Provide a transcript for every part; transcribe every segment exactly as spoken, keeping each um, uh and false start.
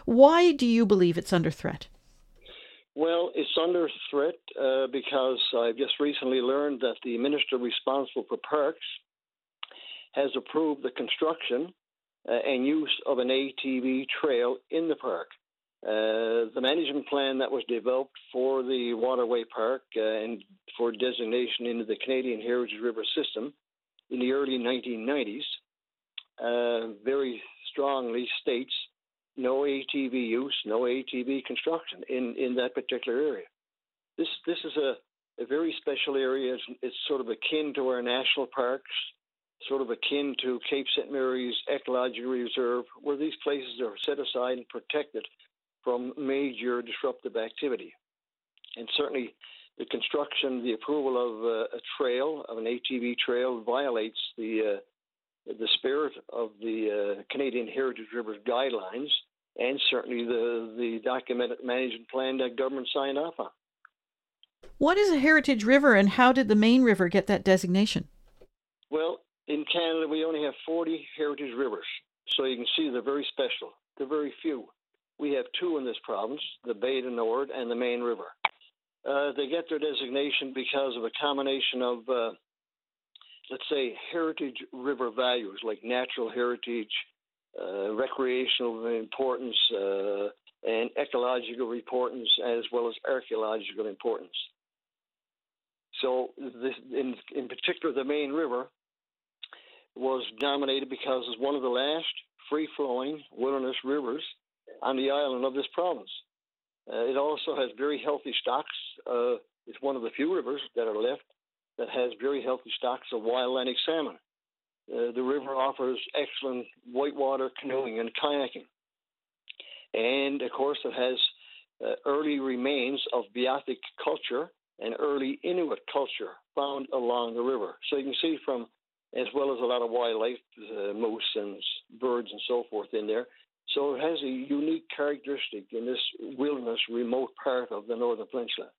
Why do you believe it's under threat? Well, it's under threat uh, because I've just recently learned that the minister responsible for parks has approved the construction uh, and use of an A T V trail in the park. Uh, the management plan that was developed for the Waterway Park uh, and for designation into the Canadian Heritage River System in the early nineteen nineties uh, very strongly states no A T V use, no A T V construction in, in that particular area. This this is a, a very special area. It's, it's sort of akin to our national parks, sort of akin to Cape Saint Mary's Ecological Reserve, where these places are set aside and protected from major disruptive activity. And certainly the construction, the approval of uh, a trail, of an A T V trail, violates the uh, the spirit of the uh, Canadian Heritage Rivers guidelines and certainly the, the documented management plan that government signed off on. What is a heritage river, and how did the main river get that designation? Well, in Canada, we only have forty heritage rivers, so you can see they're very special. They're very few. We have two in this province, the Bay du Nord and the Main River. Uh, they get their designation because of a combination of, uh, let's say, heritage river values like natural heritage, uh, recreational importance, uh, and ecological importance, as well as archaeological importance. So, this, in, in particular, the Main River was nominated because it's one of the last free-flowing wilderness rivers on the island of this province. Uh, it also has very healthy stocks. Uh, it's one of the few rivers that are left that has very healthy stocks of wild Atlantic salmon. Uh, the river offers excellent whitewater canoeing and kayaking. And, of course, it has uh, early remains of Beothuk culture and early Inuit culture found along the river. So you can see from, as well as a lot of wildlife, uh, moose and birds and so forth in there. So it has a unique characteristic in this wilderness remote part of the Northern Peninsula.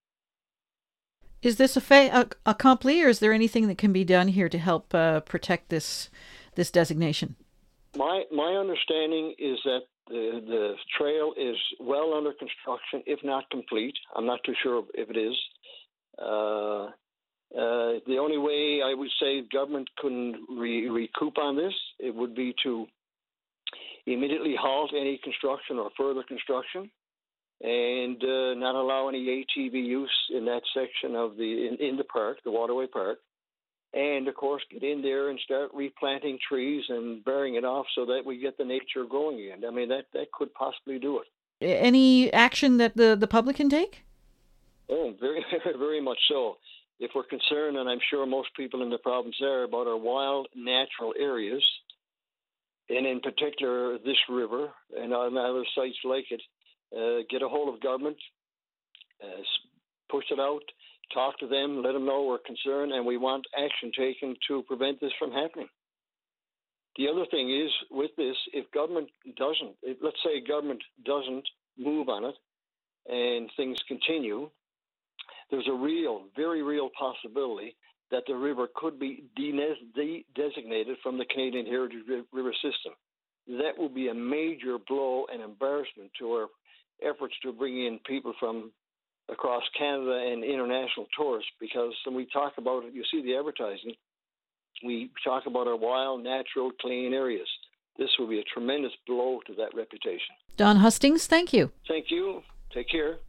Is this a fait accompli, or is there anything that can be done here to help uh, protect this this designation? My my understanding is that the, the trail is well under construction, if not complete. I'm not too sure if it is. Uh, uh, the only way I would say government couldn't re- recoup on this, it would be to immediately halt any construction or further construction, and uh, not allow any A T V use in that section of the in, in the park, the Waterway Park, and of course get in there and start replanting trees and bearing it off so that we get the nature growing again. I mean that that could possibly do it. Any action that the, the public can take? Oh, very very much so. If we're concerned, and I'm sure most people in the province are, about our wild natural areas, and in particular this river and other sites like it, uh, get a hold of government, uh, push it out, talk to them, let them know we're concerned and we want action taken to prevent this from happening. The other thing is, with this, if government doesn't, if, let's say government doesn't move on it and things continue, there's a real, very real possibility that the river could be de- designated from the Canadian Heritage River System. That will be a major blow and embarrassment to our efforts to bring in people from across Canada and international tourists, because when we talk about it, you see the advertising, we talk about our wild, natural, clean areas. This will be a tremendous blow to that reputation. Don Hustings, thank you. Thank you. Take care.